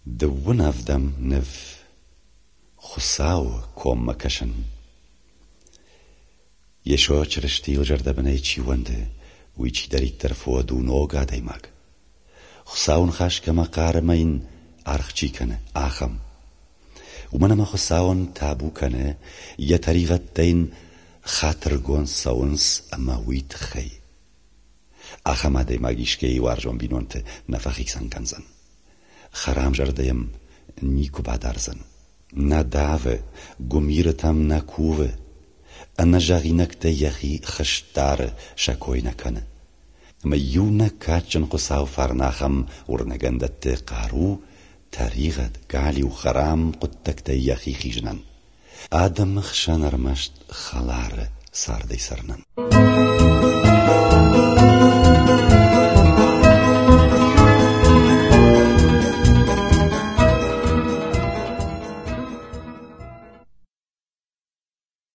De one of them nev خساو كوم مكشن يشو چرشتيل جرده بنای چی ونده ویچی داری ترفو دو نوگا دیماگ خساون خاش کما قارمین ارخ چی کنه آخم و منما خساون تابو کنه یا طریقت دین خاطر گون ساونس اما ویت خی آخم دیماگیش که وارجون بینونت نفخیک سنگنزن خرام جردیم نیکو بادرزن نه داوه گمیرتم نکوه انا جاغینک ده یخی خشتار شکوی نکنه میونه کاچن قصاو فرناخم ورنگندت قارو تاریغت گالی و خرام قدتک ده یخی خیجنن آدم خشن ارمشت خلار سارده سرنن